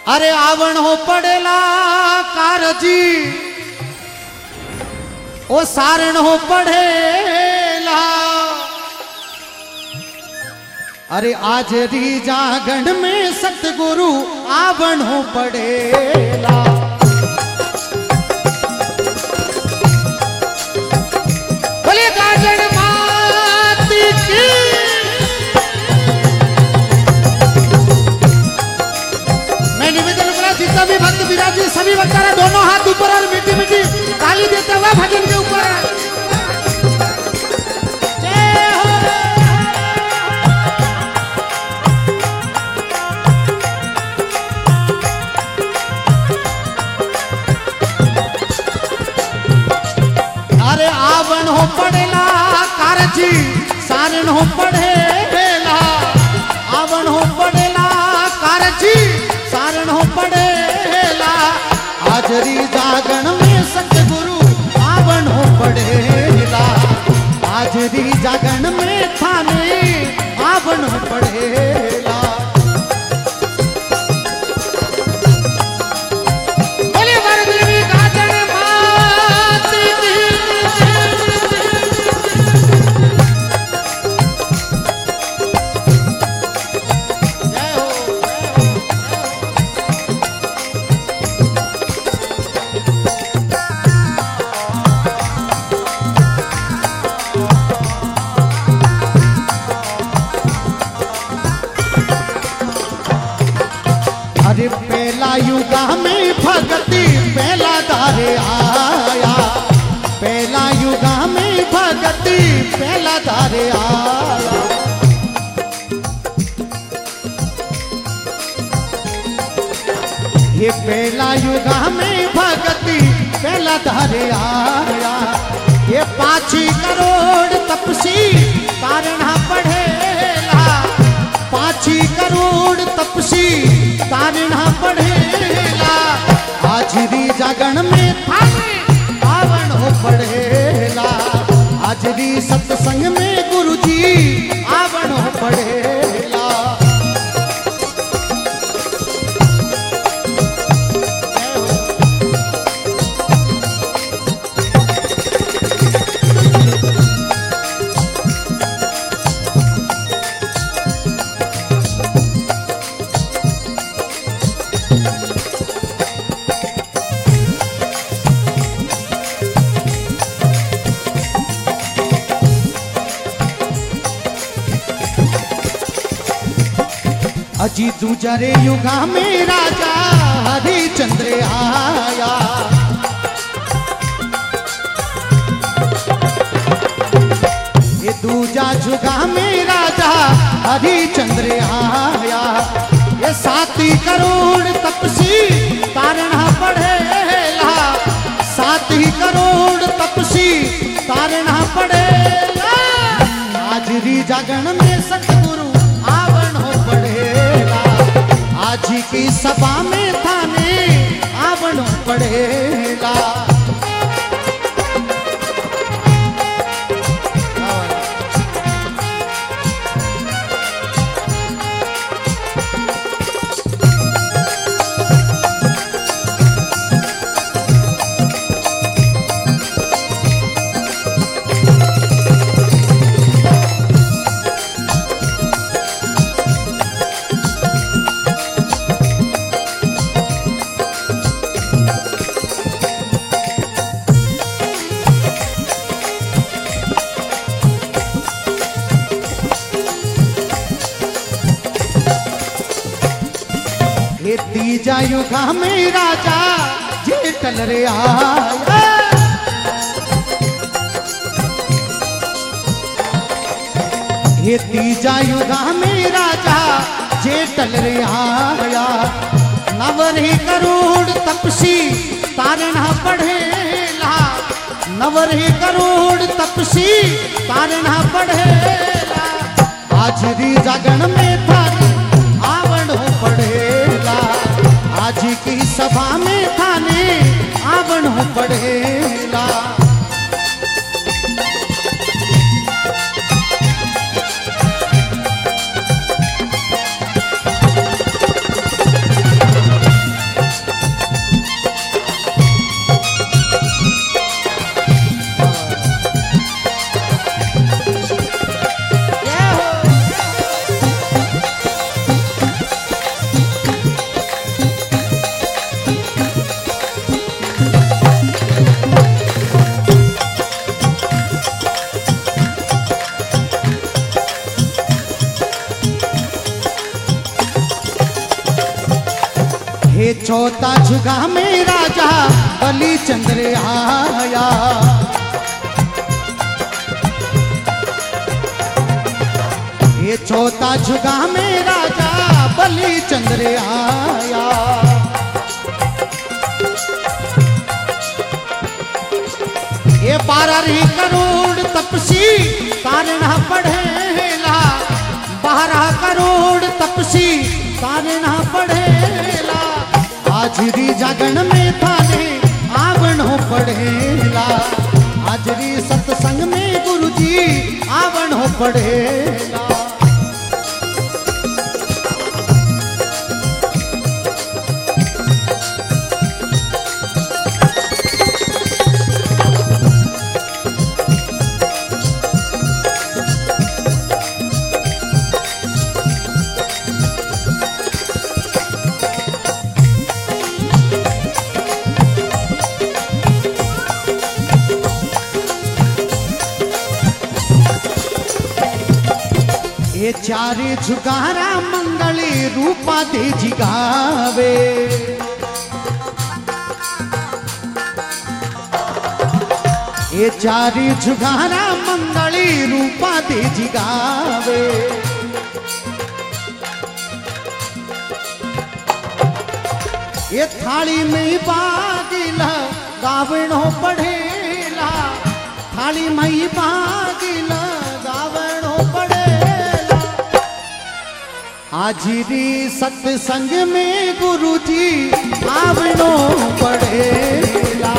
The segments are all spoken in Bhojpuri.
अरे आवण हो पड़ेला कारजी ओ सारण हो पड़ेला। अरे आज री जागण में सतगुरु आवण हो पड़ेला। बोले गाजन माती की। मैं निवेदन करा जितना भी भक्त विराजी सभी वक्ता दोनों हाथ ऊपर और मीठी मीठी ताली देते हुए भजन के ऊपर। अरे आवण हो पड़ेला कारजी सारण हो पड़ेला। आवण हो पड़ेला कारजी सारण हो पड़ेला। हाजरी जागण में सतगुरु आवण हो पड़ेला। हाजरी जागण में थाने आवण हो पड़ेला। अरे पहला युगा में भगति पहला दारे आया। पहला युगा में भगति पहला दारे आया। ये पहला युगा में भगति पहला दारे आया। ये 5 करोड़ तपसी तारणा पढ़ेला। 5 करोड़ तपसी तारणा पढ़ेला। हाजरी जागण में थाने आवण हो पढ़ेला। हाजरी सत्संग में गुरुजी आवण हो पढ़ेला। अजी दूसरे युगा में राजा हरिचंद्र आया। ये दूजा युगा में राजा हरिचंद्र आया। ये 7 करोड़ तपसी तारणा पढ़ेला। 7 करोड़ तपसी तारणा पढ़ेला। हाजरी जागरण में सतगुरु आवण हो पढ़ेला। आज की सभा में थाने आवण हो पढ़ेला। ये तीजा युगा में राजा जेठल रे आया। ये तीजा युगा में राजा जेठल रे आया। 9 करोड़ तपसी तारणा पढ़ेला। 9 करोड़ तपसी तारणा पढ़ेला। हाजरी जागरण में थाने आवण हो पढ़ेला। आज की सभा में थाने आवण हो पढ़ेला। हे चौथा जुगा में राजा बलि चंद्र आया। ये चौथा जुगा में राजा बलि चंद्र आया। ये 12 करोड़ तपसी तारण पढ़ेला, 12 करोड़ तपसी तारण पढ़ेला। हाजरी जागरण में थाने आवण पढ़ेला, हाजरी सत्संग में गुरुजी आवण पढ़ेला। ये चारे जुगारा मंगली रूपा दे जिगावे। ये चारे जुगारा मंगली रूपा दे जिगावे। ये थाली में बागिला गावणो पढ़ेला, थाली में बागिला गावणो पढ़ेला। हाजिरी सत्संग में गुरुजी आवणो पढ़ेला।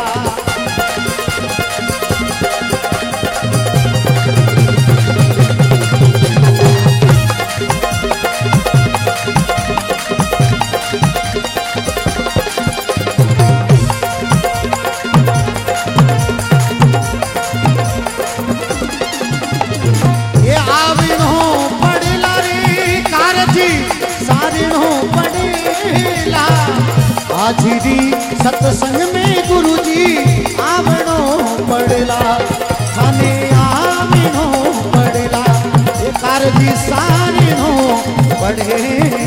ये आवणो पढ़ेला रे कारजी सारणो पढ़ेला। हाजिरी सत्संग में गुरुजी आवणो पढ़ेला, थाने आवणो पढ़ेला। ये कारजी सारणो पढ़ेला।